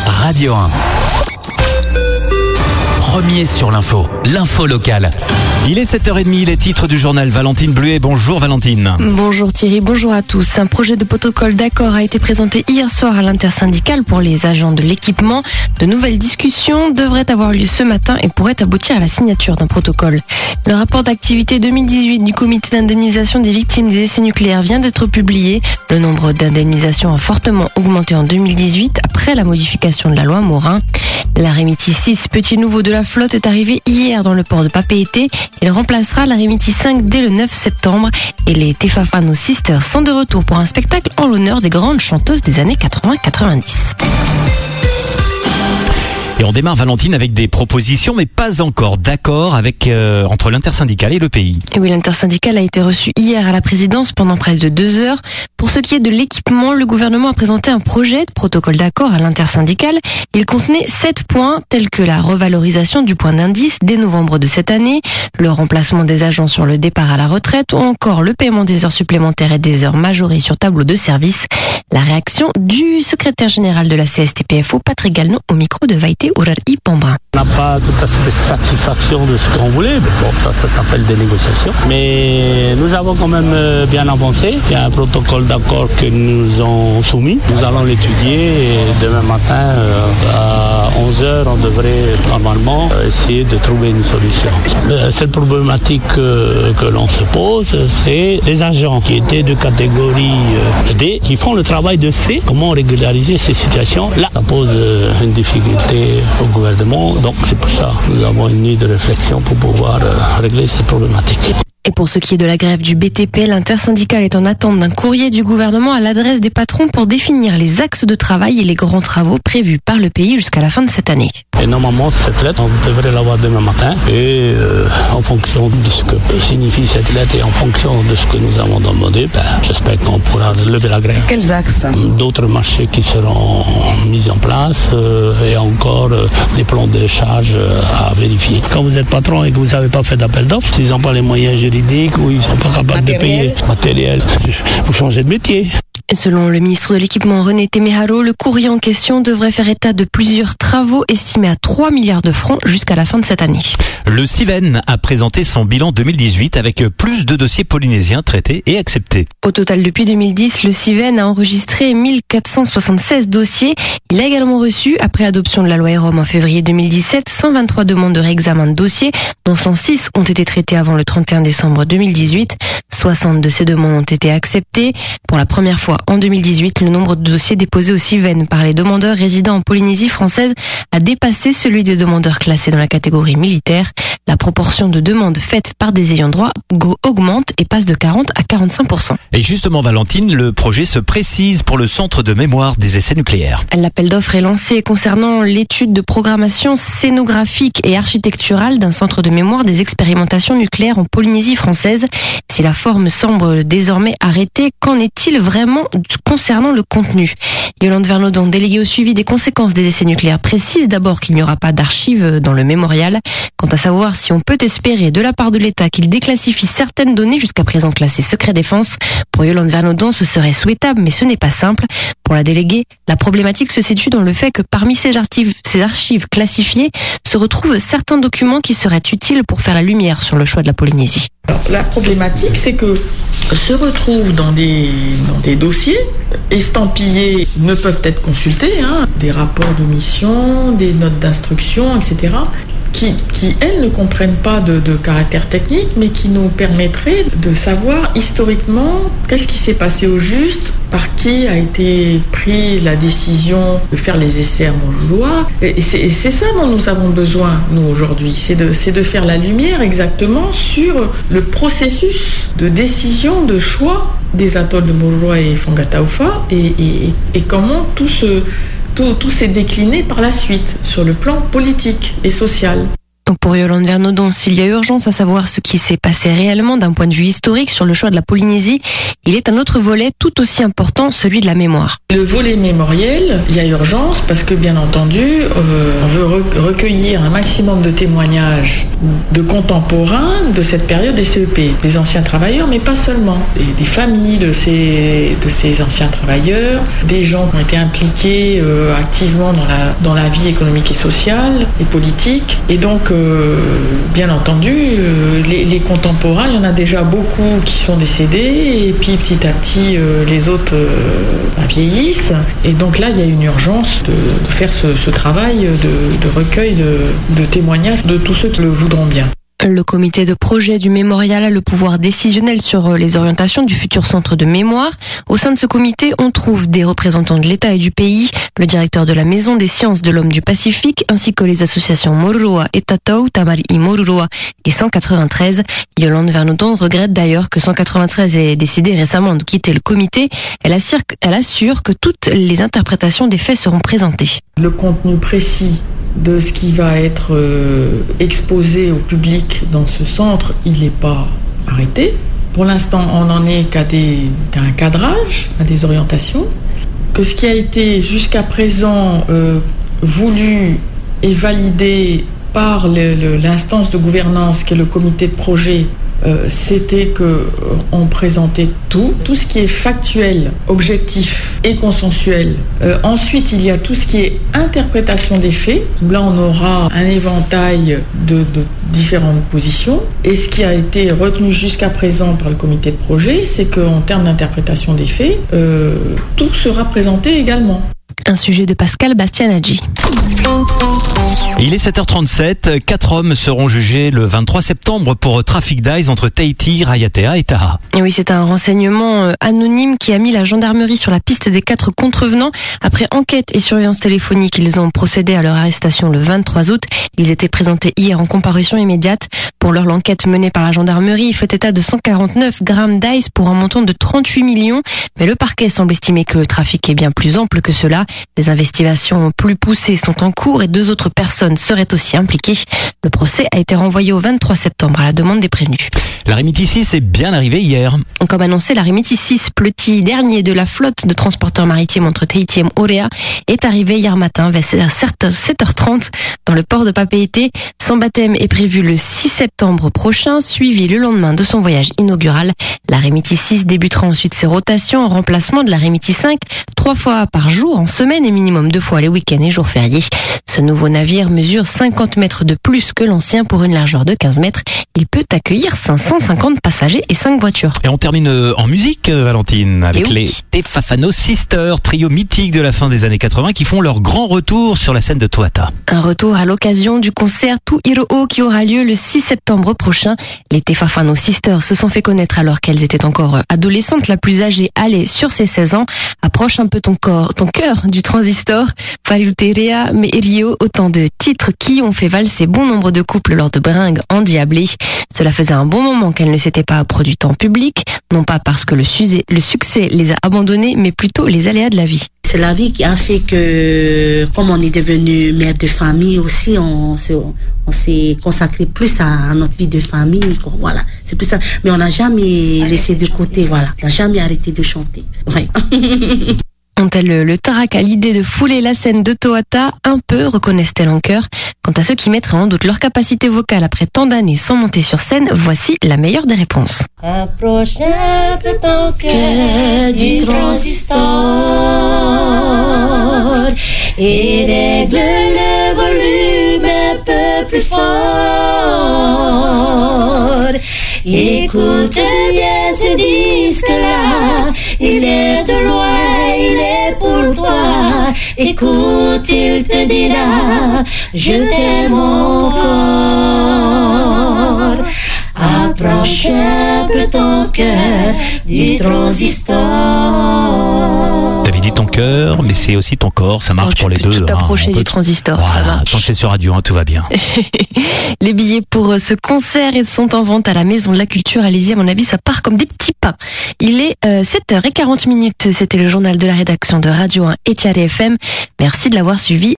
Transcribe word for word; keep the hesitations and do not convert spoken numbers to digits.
Radio un. Premier sur l'info, l'info locale. Il est sept heures trente, les titres du journal. Valentine Bluet, bonjour Valentine. Bonjour Thierry, bonjour à tous. Un projet de protocole d'accord a été présenté hier soir à l'intersyndicale pour les agents de l'équipement. De nouvelles discussions devraient avoir lieu ce matin et pourraient aboutir à la signature d'un protocole. Le rapport d'activité deux mille dix-huit du comité d'indemnisation des victimes des essais nucléaires vient d'être publié. Le nombre d'indemnisations a fortement augmenté en deux mille dix-huit après la modification de la loi Morin. L'Aremiti six, petit nouveau de la flotte, est arrivé hier dans le port de Papeete. Il remplacera l'Aremiti cinq dès le neuf septembre. Et les Tefafano Sisters sont de retour pour un spectacle en l'honneur des grandes chanteuses des années quatre-vingts quatre-vingt-dix. Et on démarre Valentine avec des propositions, mais pas encore d'accord avec euh, entre l'intersyndicale et le pays. Et oui, l'intersyndicale a été reçue hier à la présidence pendant près de deux heures. Pour ce qui est de l'équipement, le gouvernement a présenté un projet de protocole d'accord à l'intersyndicale. Il contenait sept points, tels que la revalorisation du point d'indice dès novembre de cette année, le remplacement des agents sur le départ à la retraite ou encore le paiement des heures supplémentaires et des heures majorées sur tableau de service. La réaction du secrétaire général de la C S T P F O, Patrick Galno, au micro de Vaïté Ourari Pambrin. On n'a pas tout à fait satisfaction de ce qu'on voulait, mais bon, ça, ça s'appelle des négociations. Mais nous avons quand même bien avancé. Il y a un protocole d'accord que nous ont soumis. Nous allons l'étudier et demain matin, à onze heures, on devrait normalement essayer de trouver une solution. La seule problématique que, que l'on se pose, c'est les agents qui étaient de catégorie D, qui font le travail de C. Comment régulariser ces situations? Là, ça pose une difficulté au gouvernement. Donc c'est pour ça que nous avons une nuit de réflexion pour pouvoir régler cette problématique. Et pour ce qui est de la grève du B T P, l'intersyndicale est en attente d'un courrier du gouvernement à l'adresse des patrons pour définir les axes de travail et les grands travaux prévus par le pays jusqu'à la fin de cette année. Et normalement, cette lettre, on devrait l'avoir demain matin. Et euh, en fonction de ce que signifie cette lettre et en fonction de ce que nous avons demandé, ben, j'espère qu'on pourra lever la grève. Quels axes? D'autres marchés qui seront mis en place euh, et encore euh, des plans de charge euh, à vérifier. Quand vous êtes patron et que vous n'avez pas fait d'appel d'offres, s'ils n'ont pas les moyens juridiques ou ils ne sont pas capables matériel. de payer matériel, vous changez de métier. Selon le ministre de l'Équipement René Temeharo, le courrier en question devrait faire état de plusieurs travaux estimés à trois milliards de francs jusqu'à la fin de cette année. Le Civen a présenté son bilan deux mille dix-huit avec plus de dossiers polynésiens traités et acceptés. Au total, depuis deux mille dix, le Civen a enregistré mille quatre cent soixante-seize dossiers. Il a également reçu, après l'adoption de la loi EROM en février deux mille dix-sept, cent vingt-trois demandes de réexamen de dossiers, dont cent six ont été traitées avant le trente et un décembre deux mille dix-huit. soixante de ces demandes ont été acceptées. Pour la première fois en deux mille dix-huit, le nombre de dossiers déposés au Civen par les demandeurs résidant en Polynésie française a dépassé celui des demandeurs classés dans la catégorie militaire. La proportion de demandes faites par des ayants droit augmente et passe de quarante à quarante-cinq pour cent. Et justement Valentine, le projet se précise pour le centre de mémoire des essais nucléaires. L'appel d'offres est lancé concernant l'étude de programmation scénographique et architecturale d'un centre de mémoire des expérimentations nucléaires en Polynésie française. Si la forme semble désormais arrêtée, qu'en est-il vraiment concernant le contenu? Yolande Vernaudon, déléguée au suivi des conséquences des essais nucléaires, précise d'abord qu'il n'y aura pas d'archives dans le mémorial. Quant à savoir si on peut espérer de la part de l'État qu'il déclassifie certaines données jusqu'à présent classées secret défense, pour Yolande Vernaudon, ce serait souhaitable, mais ce n'est pas simple. Pour la déléguée, la problématique se situe dans le fait que parmi ces archives, ces archives classifiées se retrouvent certains documents qui seraient utiles pour faire la lumière sur le choix de la Polynésie. Alors, la problématique, c'est que se retrouvent dans des, dans des dossiers estampillés, ne peuvent être consultés, hein, des rapports de mission, des notes d'instruction, et cetera, qui, qui elles, ne comprennent pas de, de caractère technique, mais qui nous permettraient de savoir historiquement qu'est-ce qui s'est passé au juste, par qui a été pris la décision de faire les essais à Montjoie. Et c'est, et c'est ça dont nous avons besoin, nous, aujourd'hui. C'est de, c'est de faire la lumière exactement sur le processus de décision, de choix des atolls de Montjoie et Fangataufa et, et, et comment tout se... Tout, tout s'est décliné par la suite sur le plan politique et social. Pour Yolande Vernaudon, s'il y a urgence à savoir ce qui s'est passé réellement d'un point de vue historique sur le choix de la Polynésie, il est un autre volet tout aussi important, celui de la mémoire. Le volet mémoriel, il y a urgence parce que bien entendu, euh, on veut re- recueillir un maximum de témoignages de contemporains de cette période des C E P, des anciens travailleurs, mais pas seulement, des, des familles de ces, de ces anciens travailleurs, des gens qui ont été impliqués euh, activement dans la, dans la vie économique et sociale et politique, et donc euh, bien entendu, euh, les, les contemporains, il y en a déjà beaucoup qui sont décédés, et puis petit à petit, euh, les autres euh, bah, vieillissent. Et donc là, il y a une urgence de, de faire ce, ce travail de, de recueil de, de témoignages de tous ceux qui le voudront bien. Le comité de projet du mémorial a le pouvoir décisionnel sur les orientations du futur centre de mémoire. Au sein de ce comité, on trouve des représentants de l'État et du pays, le directeur de la Maison des sciences de l'homme du Pacifique, ainsi que les associations Moruroa et Tatau, Tamari i Moruroa et cent quatre-vingt-treize. Yolande Vernaudon regrette d'ailleurs que cent quatre-vingt-treize ait décidé récemment de quitter le comité. Elle assure, elle assure que toutes les interprétations des faits seront présentées. Le contenu précis de ce qui va être euh, exposé au public dans ce centre, il n'est pas arrêté. Pour l'instant, on n'en est qu'à, des, qu'à un cadrage, à des orientations. Que ce qui a été jusqu'à présent euh, voulu et validé par le, le, l'instance de gouvernance qui est le comité de projet, Euh, c'était qu'on euh, présentait tout, tout ce qui est factuel, objectif et consensuel. Euh, ensuite, il y a tout ce qui est interprétation des faits. Là, on aura un éventail de, de différentes positions. Et ce qui a été retenu jusqu'à présent par le comité de projet, c'est qu'en termes d'interprétation des faits, euh, tout sera présenté également. Un sujet de Pascal Bastianaggi. Il est sept heures trente-sept. Quatre hommes seront jugés le vingt-trois septembre pour trafic d'Aïs entre Tahiti, Raiatea et Taha. Et oui, c'est un renseignement anonyme qui a mis la gendarmerie sur la piste des quatre contrevenants. Après enquête et surveillance téléphonique, ils ont procédé à leur arrestation le vingt-trois août. Ils étaient présentés hier en comparution immédiate. Pour leur l'enquête menée par la gendarmerie, il fait état de cent quarante-neuf grammes d'Aïs pour un montant de trente-huit millions. Mais le parquet semble estimer que le trafic est bien plus ample que cela. Des investigations plus poussées sont en cours et deux autres personnes seraient aussi impliquées. Le procès a été renvoyé au vingt-trois septembre à la demande des prévenus. La Rimiti six est bien arrivée hier. Comme annoncé, la Rimiti six, petit dernier de la flotte de transporteurs maritimes entre Tahiti et Moorea, est arrivé hier matin vers sept heures trente dans le port de Papeete. Son baptême est prévu le six septembre prochain, suivi le lendemain de son voyage inaugural. La Rimiti six débutera ensuite ses rotations en remplacement de la Rimiti cinq, trois fois par jour en semaine et minimum deux fois les week-ends et jours fériés. Ce nouveau navire mesure cinquante mètres de plus que l'ancien pour une largeur de quinze mètres. Il peut accueillir cinq cent cinquante passagers et cinq voitures. Et on termine en musique, Valentine, avec oui. les Te Fafano Sisters, trio mythique de la fin des années quatre-vingts qui font leur grand retour sur la scène de Toata. Un retour à l'occasion du concert Tu Iro'o qui aura lieu le six septembre prochain. Les Te Fafano Sisters se sont fait connaître alors qu'elles étaient encore adolescentes. La plus âgée allait sur ses seize ans. Approche un peu ton corps, ton cœur du transistor. Faluterea, mais Rio, autant de titres qui ont fait valser bon nombre de couples lors de bringues endiablées. Cela faisait un bon moment qu'elles ne s'étaient pas produites en public, non pas parce que le, succès, le succès les a abandonnées, mais plutôt les aléas de la vie. C'est la vie qui a fait que, comme on est devenu mère de famille aussi, on, se, on s'est consacré plus à notre vie de famille. Voilà, c'est plus ça. Mais on n'a jamais laissé de côté, voilà. On n'a jamais arrêté de chanter. Ouais. Ont-elles le, le tarac à l'idée de fouler la scène de Toata? Un peu, reconnaissent-elles en chœur. Quant à ceux qui mettraient en doute leur capacité vocale après tant d'années sans monter sur scène, voici la meilleure des réponses. Approche un peu ton cœur du transistor et règle le volume un peu plus fort. Écoute bien ce disque-là, il est de loin, il est pour toi. Écoute, il te dira, je t'aime encore. Approche un peu ton cœur du transistor. T'avais dit ton cœur, mais c'est aussi ton corps, ça marche oh, pour les deux. Tu peux t'approcher hein, du transistor, voilà, ça marche. Tant que c'est sur radio, hein, tout va bien. Les billets pour ce concert sont en vente à la Maison de la Culture. Allez-y, à mon avis, ça part comme des petits pains. Il est euh, sept heures quarante. C'était le journal de la rédaction de Radio un et Tiare F M. Merci de l'avoir suivi.